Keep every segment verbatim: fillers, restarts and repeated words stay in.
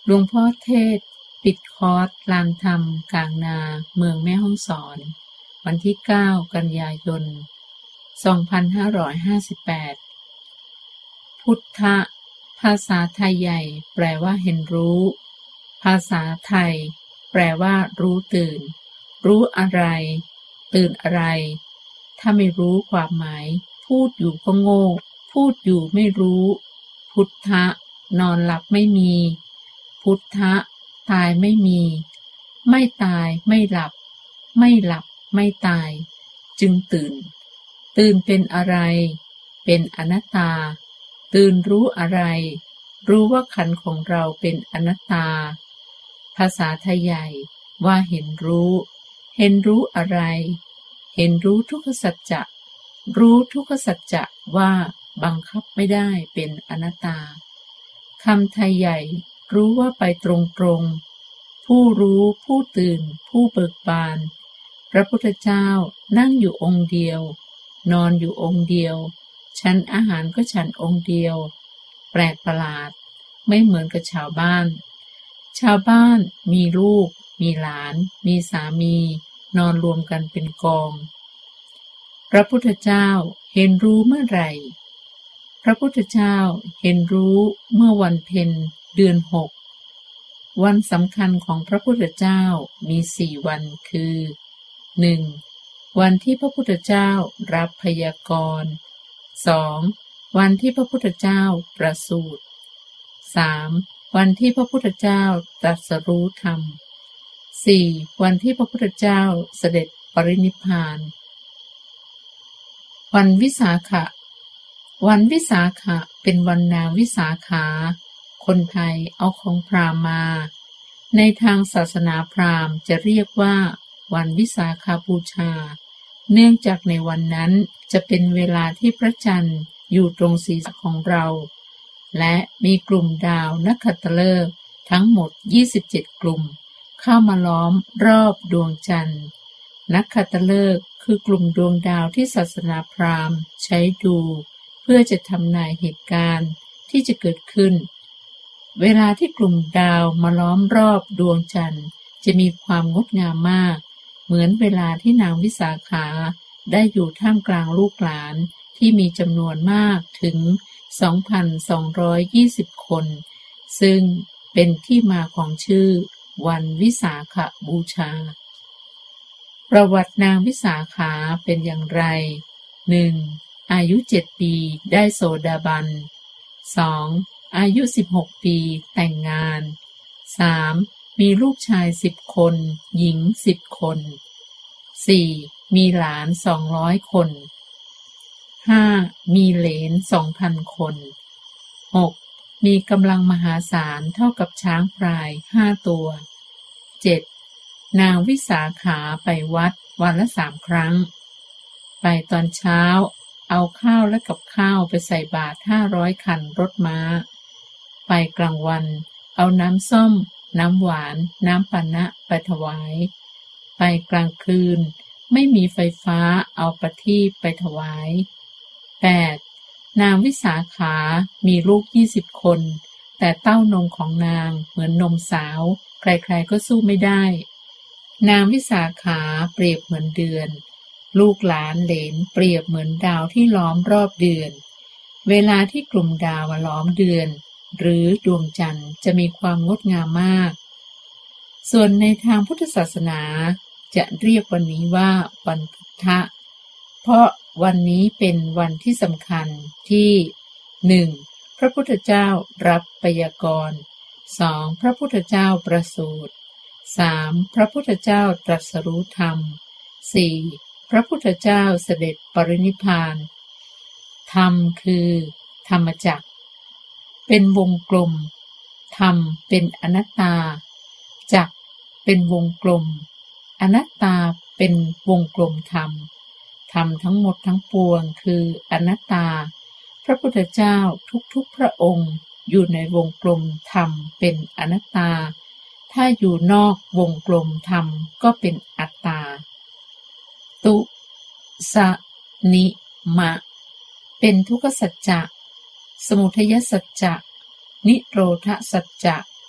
หลวงพ่อเทศปิดคอร์สลานธรรมกลางนาเมืองแม่ฮ่องสอนวันที่เก้ากันยายนสองพันห้าร้อยห้าสิบแปดพุทธะภาษาไทยใหญ่แปลว่าเห็นรู้ภาษาไทยแปลว่ารู้ตื่นรู้อะไรตื่นอะไรถ้าไม่รู้ความหมายพูดอยู่ก็โง่พูดอยู่ไม่รู้พุทธะนอนหลับไม่มีพุทธะตายไม่มีไม่ตายไม่หลับไม่หลับไม่ตายจึงตื่นตื่นเป็นอะไรเป็นอนัตตาตื่นรู้อะไรรู้ว่าขันธ์ของเราเป็นอนัตตาภาษาไทยใหญ่ว่าเห็นรู้เห็นรู้อะไรเห็นรู้ทุกขสัจจะรู้ทุกขสัจจะว่าบังคับไม่ได้เป็นอนัตตาคำไทยใหญ่รู้ว่าไปตรงๆผู้รู้ผู้ตื่นผู้เบิกบานพระพุทธเจ้านั่งอยู่องค์เดียวนอนอยู่องค์เดียวฉันอาหารก็ฉันองค์เดียวแปลกประหลาดไม่เหมือนกับชาวบ้านชาวบ้านมีลูกมีหลานมีสามีนอนรวมกันเป็นกองพระพุทธเจ้าเห็นรู้เมื่อไหร่พระพุทธเจ้าเห็นรู้เมื่อวันเพ็ญเดือนหกวันสำคัญของพระพุทธเจ้ามีสี่วันคือ หนึ่ง. วันที่พระพุทธเจ้ารับพยากรณ์ สอง. วันที่พระพุทธเจ้าประสูติ สาม. วันที่พระพุทธเจ้าตรัสรู้ธรรม สี่. วันที่พระพุทธเจ้าเสด็จปรินิพพานวันวิสาขะวันวิสาขะเป็นวันนางวิสาขาคนไทยเอาของพราหมณ์มาในทางศาสนาพราหมณ์จะเรียกว่าวันวิสาขบูชาเนื่องจากในวันนั้นจะเป็นเวลาที่พระจันทร์อยู่ตรงศีรษะของเราและมีกลุ่มดาวนักขัตฤกษ์ทั้งหมดยี่สิบเจ็ดกลุ่มเข้ามาล้อมรอบดวงจันทร์นักขัตฤกษ์คือกลุ่มดวงดาวที่ศาสนาพราหมณ์ใช้ดูเพื่อจะทำนายเหตุการณ์ที่จะเกิดขึ้นเวลาที่กลุ่มดาวมาล้อมรอบดวงจันทร์จะมีความงดงามมากเหมือนเวลาที่นางวิสาขาได้อยู่ท่ามกลางลูกหลานที่มีจำนวนมากถึง สองพันสองร้อยยี่สิบ คนซึ่งเป็นที่มาของชื่อวันวิสาขบูชาประวัตินางวิสาขาเป็นอย่างไร หนึ่ง. อายุเจ็ดปีได้โสดาบัน สอง. อายุสิบหกปีแต่งงาน สาม. มีลูกชายสิบคนหญิงสิบคน สี่. มีหลานสองร้อยคน ห้า. มีเหลน สองพัน คน หก. มีกำลังมหาศาลเท่ากับช้างพลายห้าตัว เจ็ด. นางวิสาขาไปวัดวันละสามครั้งไปตอนเช้าเอาข้าวและกับข้าวไปใส่บาตรห้าร้อยคันรถม้าไปกลางวันเอาน้ำส้มน้ำหวานน้ำปานะไปถวายไปกลางคืนไม่มีไฟฟ้าเอาประทีปไปถวาย แปด. นางวิสาขามีลูกยี่สิบคนแต่เต้านมของนางเหมือนนมสาวใครๆก็สู้ไม่ได้นางวิสาขาเปรียบเหมือนเดือนลูกหลานเหลนเปรียบเหมือนดาวที่ล้อมรอบเดือนเวลาที่กลุ่มดาวมาล้อมเดือนหรือดวงจันทร์จะมีความงดงามมากส่วนในทางพุทธศาสนาจะเรียกวันนี้ว่าวันพุทธะเพราะวันนี้เป็นวันที่สำคัญที่ หนึ่ง. พระพุทธเจ้ารับพยากรณ์ สอง. พระพุทธเจ้าประสูติ สาม. พระพุทธเจ้าตรัสรู้ธรรม สี่. พระพุทธเจ้าเสด็จปรินิพพานธรรมคือธรรมจักรเป็นวงกลมธรรมเป็นอนัตตาจักรเป็นวงกลมอนัตตาเป็นวงกลมธรรมธรรมทั้งหมดทั้งปวงคืออนัตตาพระพุทธเจ้าทุกๆพระองค์อยู่ในวงกลมธรรมเป็นอนัตตาถ้าอยู่นอกวงกลมธรรมก็เป็นอัตตาตุสะนิมะเป็นทุกขสัจจะสมุทัยสัจจะนิโรธสัจจะ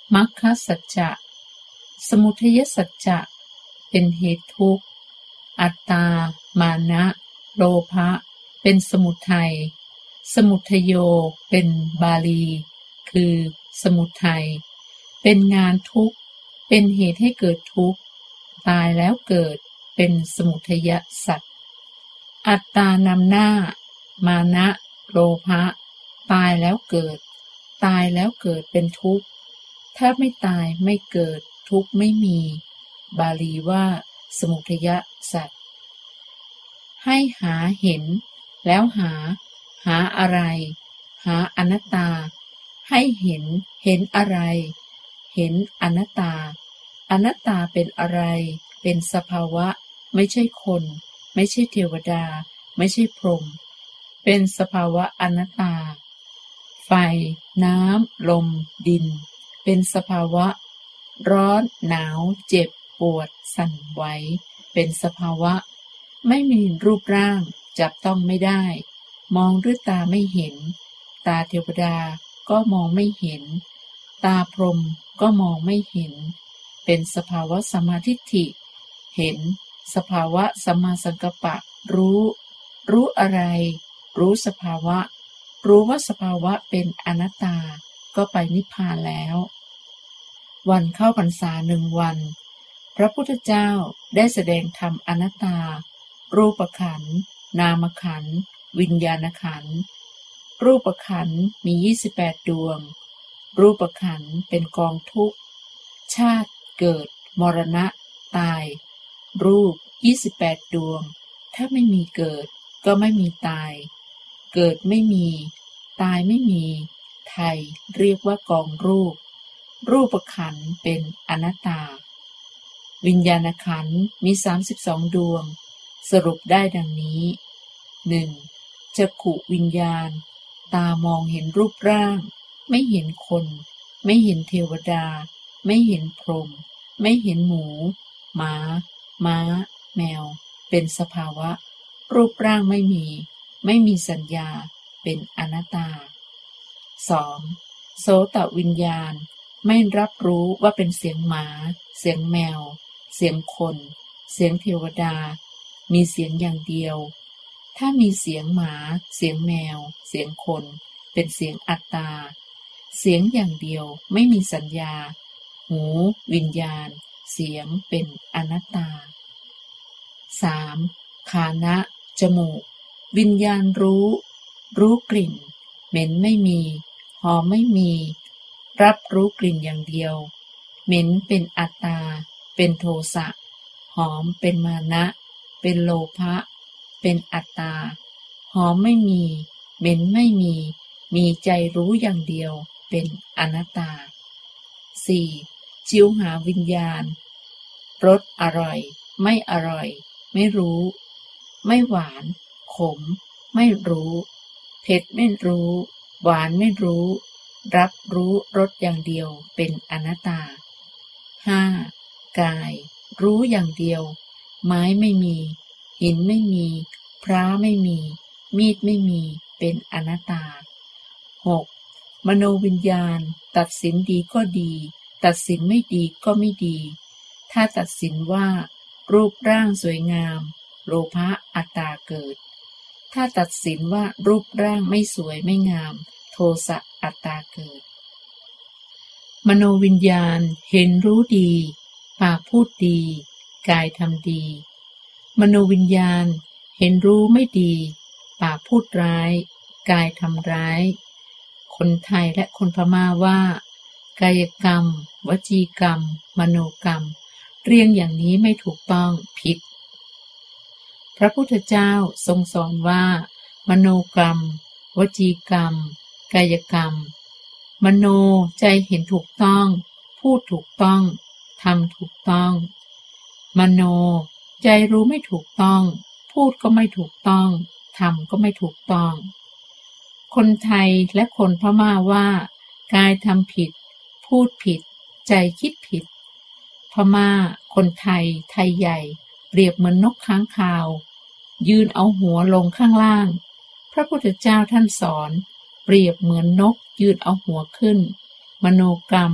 มรรคสัจจะสมุทัยสัจจะเป็นเหตุทุกข์อัตตามานะโลภะเป็นสมุทัยสมุทโยเป็นบาลีคือสมุทัยเป็นงานทุกข์เป็นเหตุให้เกิดทุกข์ตายแล้วเกิดเป็นสมุทัยสัจอัตตานำหน้ามานะโลภะตายแล้วเกิดตายแล้วเกิดเป็นทุกข์ถ้าไม่ตายไม่เกิดทุกข์ไม่มีบาลีว่าสมุทัยสัจให้หาเห็นแล้วหาหาอะไรหาอนัตตาให้เห็นเห็นอะไรเห็นอนัตตาอนัตตาเป็นอะไรเป็นสภาวะไม่ใช่คนไม่ใช่เทวดาไม่ใช่พรหมเป็นสภาวะอนัตตาไฟน้ำลมดินเป็นสภาวะร้อนหนาวเจ็บปวดสั่นไหวเป็นสภาวะไม่มีรูปร่างจับต้องไม่ได้มองด้วยตาไม่เห็นตาเทวดาก็มองไม่เห็นตาพรหมก็มองไม่เห็นเป็นสภาวะสัมมาทิฏฐิเห็นสภาวะสัมมาสังกัปปะรู้รู้อะไรรู้สภาวะรู้ว่าสภาวะเป็นอนัตตาก็ไปนิพพานแล้ววันเข้าพรรษาหนึ่งวันพระพุทธเจ้าได้แสดงธรรมอนัตตารูปขันธ์นามขันธ์วิญญาณขันธ์รูปขันธ์มียี่สิบแปดดวงรูปขันธ์เป็นกองทุกข์ชาติเกิดมรณะตายรูปยี่สิบแปดดวงถ้าไม่มีเกิดก็ไม่มีตายเกิดไม่มีตายไม่มีไทยเรียกว่ากองรูปรูปขันธ์เป็นอนัตตาวิญญาณขันธ์มีสามสิบสองดวงสรุปได้ดังนี้ หนึ่ง. จักขุวิญญาณตามองเห็นรูปร่างไม่เห็นคนไม่เห็นเทวดาไม่เห็นพรหมไม่เห็นหมูหมาม้าแมวเป็นสภาวะรูปร่างไม่มีไม่มีสัญญาเป็นอนัตตา สอง. โสตวิญญาณไม่รับรู้ว่าเป็นเสียงหมาเสียงแมวเสียงคนเสียงเทวดามีเสียงอย่างเดียวถ้ามีเสียงหมาเสียงแมวเสียงคนเป็นเสียงอัตตาเสียงอย่างเดียวไม่มีสัญญาหูวิญญาณเสียงเป็นอนัตตา สาม. ฆานะจมูกวิญญาณรู้รู้กลิ่นเหม็นไม่มีหอมไม่มีรับรู้กลิ่นอย่างเดียวเหม็นเป็นอัตตาเป็นโทสะหอมเป็นมานะเป็นโลภะเป็นอัตตาหอมไม่มีเหม็นไม่มีมีใจรู้อย่างเดียวเป็นอนัตตา สี่. ชิวหาวิญญาณรสอร่อยไม่อร่อยไม่รู้ไม่หวานขมไม่รู้เผ็ดไม่รู้หวานไม่รู้รับรู้รสอย่างเดียวเป็นอนัตตา ห้า. กายรู้อย่างเดียวไม้ไม่มีหินไม่มีพระไม่มีมีดไม่มีเป็นอนัตตา หก. มโนวิญญาณตัดสินดีก็ดีตัดสินไม่ดีก็ไม่ดีถ้าตัดสินว่ารูปร่างสวยงามโลภะอัตตาเกิดถ้าตัดสินว่ารูปร่างไม่สวยไม่งามโทสะอัตตาเกิดมโนวิญญาณเห็นรู้ดีปากพูดดีกายทำดีมโนวิญญาณเห็นรู้ไม่ดีปากพูดร้ายกายทำร้ายคนไทยและคนพม่าว่ากายกรรมวจีกรรมมโนกรรมเรียงอย่างนี้ไม่ถูกต้องผิดพระพุทธเจ้าทรงสอนว่ามโนกรรมวจีกรรมกายกรรมมโนใจเห็นถูกต้องพูดถูกต้องทำถูกต้องมโนใจรู้ไม่ถูกต้องพูดก็ไม่ถูกต้องทำก็ไม่ถูกต้องคนไทยและคนพม่าว่ากายทำผิดพูดผิดใจคิดผิดพม่าคนไทยไทยใหญ่เปรียบเหมือนนกค้างคาวยืนเอาหัวลงข้างล่างพระพุทธเจ้าท่านสอนเปรียบเหมือนนกยืนเอาหัวขึ้นมโนกรรม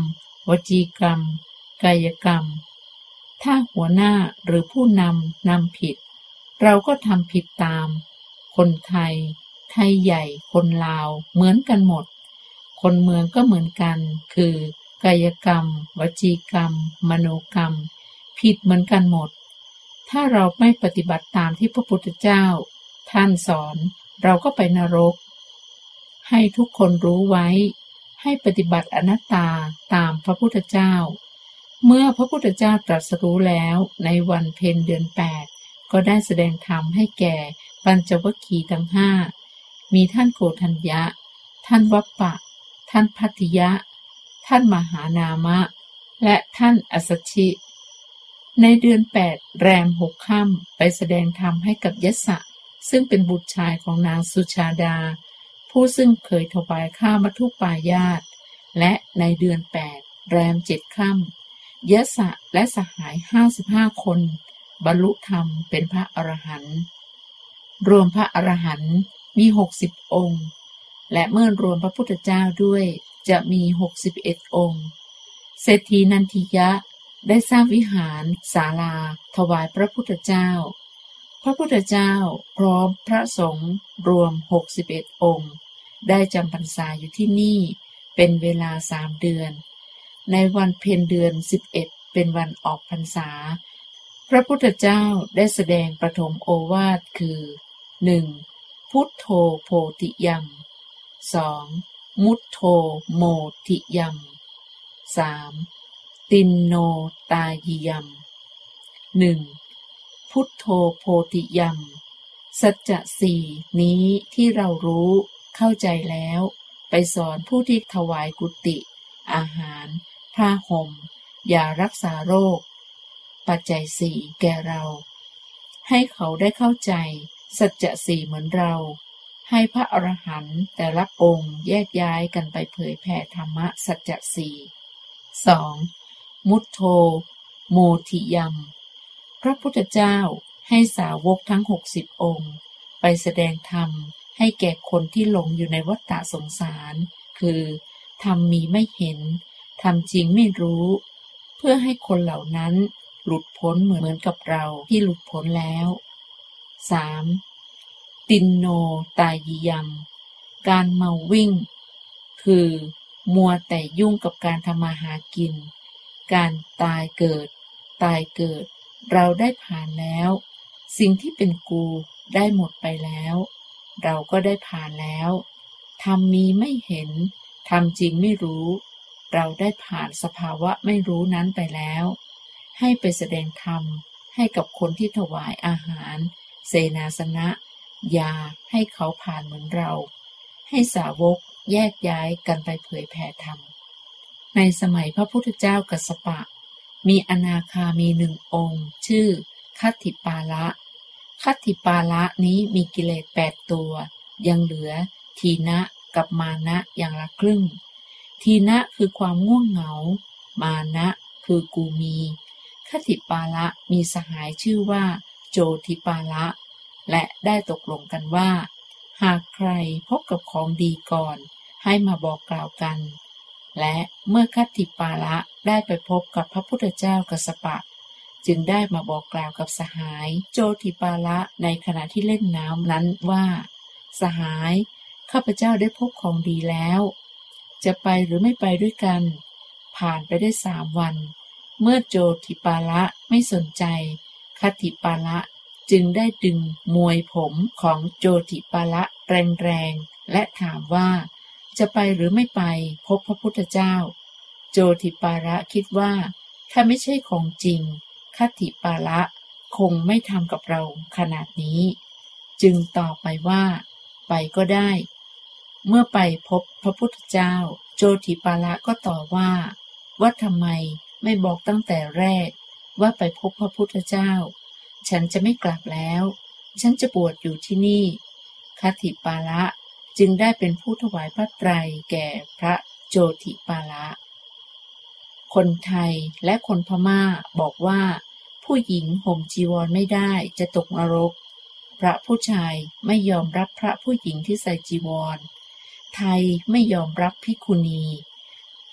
วจีกรรมกายกรรมถ้าหัวหน้าหรือผู้นำนำผิดเราก็ทำผิดตามคนไทยไทยใหญ่คนลาวเหมือนกันหมดคนเมืองก็เหมือนกันคือกายกรรมวจีกรรมมโนกรรมผิดเหมือนกันหมดถ้าเราไม่ปฏิบัติตามที่พระพุทธเจ้าท่านสอนเราก็ไปนรกให้ทุกคนรู้ไว้ให้ปฏิบัติอนัตตาตามพระพุทธเจ้าเมื่อพระพุทธเจ้าตรัสรู้แล้วในวันเพ็ญเดือนแปดก็ได้แสดงธรรมให้แก่ปัญจวัคคีย์ทั้งห้ามีท่านโกฏัญญะท่านวัปปะท่านภัททิยะท่านมหานามะและท่านอัสสชิในเดือนแปดแรมหกค่ำไปแสดงธรรมให้กับยศะซึ่งเป็นบุตรชายของนางสุชาดาผู้ซึ่งเคยถวายข้าวมัทุปายาตและในเดือนแปดแรมเจ็ดค่ำยศะและสหายห้าสิบห้าคนบรรลุธรรมเป็นพระอรหันต์รวมพระอรหันต์มีหกสิบองค์และเมื่อรวมพระพุทธเจ้าด้วยจะมีหกสิบเอ็ดองค์เศรษฐีนันทิยะได้สร้างวิหารศาลาถวายพระพุทธเจ้าพระพุทธเจ้าพร้อมพระสงฆ์รวมหกสิบเอ็ดองค์ได้จำพรรษาอยู่ที่นี่เป็นเวลาสามเดือนในวันเพ็ญเดือนสิบเอ็ดเป็นวันออกพรรษาพระพุทธเจ้าได้แสดงปฐมโอวาทคือ หนึ่ง. พุทโธโพธิยัม สอง. มุตโธโมทิยัม สาม. ตินโนตายิยัม หนึ่ง. พุทโธโพธิยัมสัจจะสี่นี้ที่เรารู้เข้าใจแล้วไปสอนผู้ที่ถวายกุฏิอาหารผ้าห่มยารักษาโรคปัจจัยสี่แก่เราให้เขาได้เข้าใจสัจจะสี่เหมือนเราให้พระอรหันต์แต่ละองค์แยกย้ายกันไปเผยแผ่ธรรมะสัจจะสี่ สอง. มุตโธโมทิยัมพระพุทธเจ้าให้สาวกทั้งหกสิบองค์ไปแสดงธรรมให้แก่คนที่หลงอยู่ในวัฏฏะสงสารคือธรรมมีไม่เห็นธรรมจริงไม่รู้เพื่อให้คนเหล่านั้นหลุดพ้นเหมือนกับเราที่หลุดพ้นแล้ว สาม. ตินโนตายิยัมการเมาวิ่งคือมัวแต่ยุ่งกับการทำมาหากินการตายเกิดตายเกิดเราได้ผ่านแล้วสิ่งที่เป็นกูได้หมดไปแล้วเราก็ได้ผ่านแล้วธรรมมีไม่เห็นธรรมจริงไม่รู้เราได้ผ่านสภาวะไม่รู้นั้นไปแล้วให้ไปแสดงธรรมให้กับคนที่ถวายอาหารเสนาสนะยาให้เขาผ่านเหมือนเราให้สาวกแยกย้ายกันไปเผยแผ่ธรรมในสมัยพระพุทธเจ้ากัสสปะมีอนาคามีหนึ่งองค์ชื่อคัตถิปาละคัตถิปาละนี้มีกิเลสแปดตัวยังเหลือทีนะกับมานะอย่างละครึ่งทีนะคือความง่วงเหงามานะคือกูมีคัตถิปาละมีสหายชื่อว่าโจทิปาละและได้ตกลงกันว่าหากใครพบกับของดีก่อนให้มาบอกกล่าวกันและเมื่อคัตถิปาละได้ไปพบกับพระพุทธเจ้ากัสสปะจึงได้มาบอกกล่าวกับสหายโจทิปาละในขณะที่เล่นน้ำนั้นว่าสหายข้าพเจ้าได้พบของดีแล้วจะไปหรือไม่ไปด้วยกันผ่านไปได้สามวันเมื่อโจทิปาละไม่สนใจคัตถิปาละจึงได้ดึงมวยผมของโจทิปาละแรงๆและถามว่าจะไปหรือไม่ไปพบพระพุทธเจ้าโจทิปาละคิดว่าถ้าไม่ใช่ของจริงคัตถิปาละคงไม่ทำกับเราขนาดนี้จึงตอบไปว่าไปก็ได้เมื่อไปพบพระพุทธเจ้าโจทิปาละก็ตอบว่าว่าทำไมไม่บอกตั้งแต่แรกว่าไปพบพระพุทธเจ้าฉันจะไม่กลับแล้วฉันจะบวชอยู่ที่นี่คัตถิปาละจึงได้เป็นผู้ถวายพระไตรแก่พระโจทิปาละคนไทยและคนพม่าบอกว่าผู้หญิงห่มจีวรไม่ได้จะตกนรกพระผู้ชายไม่ยอมรับพระผู้หญิงที่ใส่จีวรไทยไม่ยอมรับภิกขุณี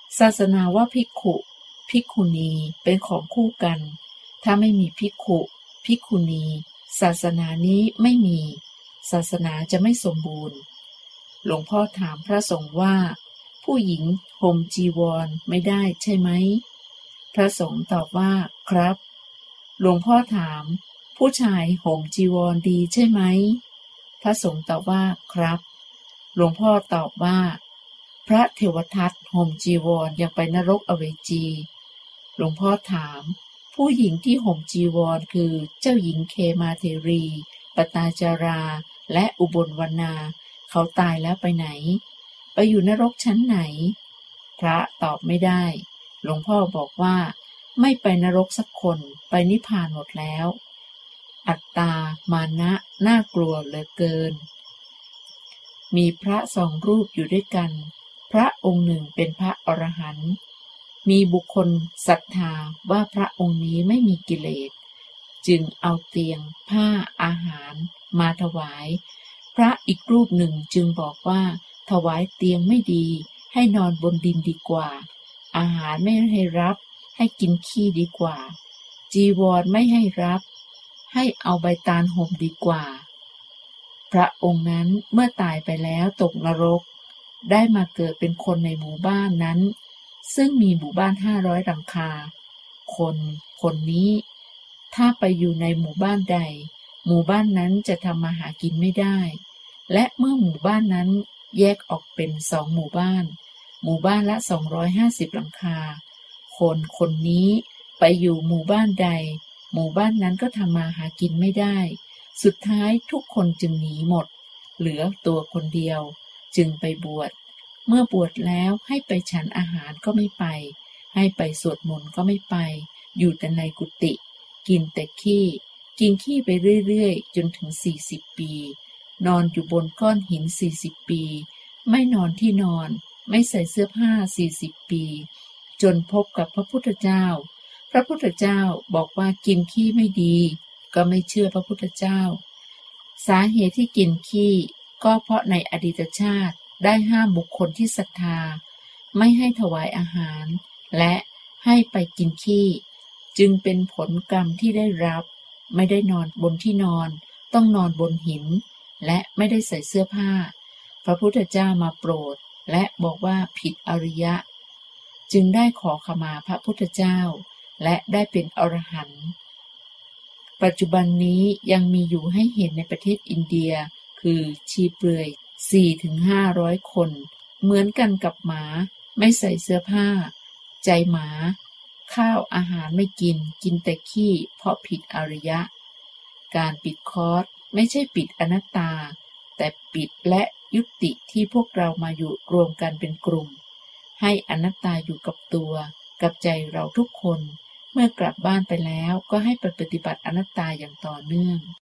ศาสนาว่าภิกขุภิกขุณีเป็นของคู่กัน ถ้าไม่มีภิกขุภิกขุณีศาสนานี้ไม่มี ศาสนาจะไม่สมบูรณ์หลวงพ่อถามพระสงฆ์ว่าผู้หญิงห่มจีวรไม่ได้ใช่ไหมพระสงฆ์ตอบว่าครับหลวงพ่อถามผู้ชายห่มจีวรดีใช่ไหมพระสงฆ์ตอบว่าครับหลวงพ่อตอบว่าพระเทวทัตห่มจีวรยังไปนรกอเวจีหลวงพ่อถามผู้หญิงที่ห่มจีวรคือเจ้าหญิงเคมาเทรีปตาจาราและอุบลวรรณาเขาตายแล้วไปไหนไปอยู่นรกชั้นไหนพระตอบไม่ได้หลวงพ่อบอกว่าไม่ไปนรกสักคนไปนิพพานหมดแล้วอัตตามานะน่ากลัวเหลือเกินมีพระสองรูปอยู่ด้วยกันพระองค์หนึ่งเป็นพระอรหันต์มีบุคคลศรัทธาว่าพระองค์นี้ไม่มีกิเลสจึงเอาเตียงผ้าอาหารมาถวายพระอีกรูปหนึ่งจึงบอกว่าถวายเตียงไม่ดีให้นอนบนดินดีกว่าอาหารไม่ให้รับให้กินขี้ดีกว่าจีวรไม่ให้รับให้เอาใบตาลห่มดีกว่าพระองค์นั้นเมื่อตายไปแล้วตกนรกได้มาเกิดเป็นคนในหมู่บ้านนั้นซึ่งมีหมู่บ้านห้าร้อยหลังคาคนคนนี้ถ้าไปอยู่ในหมู่บ้านใดหมู่บ้านนั้นจะทำมาหากินไม่ได้และเมื่อหมู่บ้านนั้นแยกออกเป็นสองหมู่บ้านหมู่บ้านละสองร้อยห้าสิบหลังคาคนคนนี้ไปอยู่หมู่บ้านใดหมู่บ้านนั้นก็ทำมาหากินไม่ได้สุดท้ายทุกคนจึงหนีหมดเหลือตัวคนเดียวจึงไปบวชเมื่อบวชแล้วให้ไปฉันอาหารก็ไม่ไปให้ไปสวดมนต์ก็ไม่ไปอยู่แต่ในกุฏิกินแต่ขี้กินขี้ไปเรื่อยๆจนถึงสี่สิบปีนอนอยู่บนก้อนหินสี่สิบปีไม่นอนที่นอนไม่ใส่เสื้อผ้าสี่สิบปีจนพบกับพระพุทธเจ้าพระพุทธเจ้าบอกว่ากินขี้ไม่ดีก็ไม่เชื่อพระพุทธเจ้าสาเหตุที่กินขี้ก็เพราะในอดีตชาติได้ห้ามบุคคลที่ศรัทธาไม่ให้ถวายอาหารและให้ไปกินขี้จึงเป็นผลกรรมที่ได้รับไม่ได้นอนบนที่นอนต้องนอนบนหินและไม่ได้ใส่เสื้อผ้าพระพุทธเจ้ามาโปรดและบอกว่าผิดอริยะจึงได้ขอขมาพระพุทธเจ้าและได้เป็นอรหันต์ปัจจุบันนี้ยังมีอยู่ให้เห็นในประเทศอินเดียคือชีเปลือย สี่ถึงห้าร้อย คนเหมือนกันกับหมาไม่ใส่เสื้อผ้าใจหมาข้าวอาหารไม่กินกินแต่ขี้เพราะผิดอริยะการปิดคอร์สไม่ใช่ปิดอนัตตาแต่ปิดและยุติที่พวกเรามาอยู่รวมกันเป็นกลุ่มให้อนัตตาอยู่กับตัวกับใจเราทุกคนเมื่อกลับบ้านไปแล้วก็ให้ปฏิบัติอนัตตาอย่างต่อเนื่อง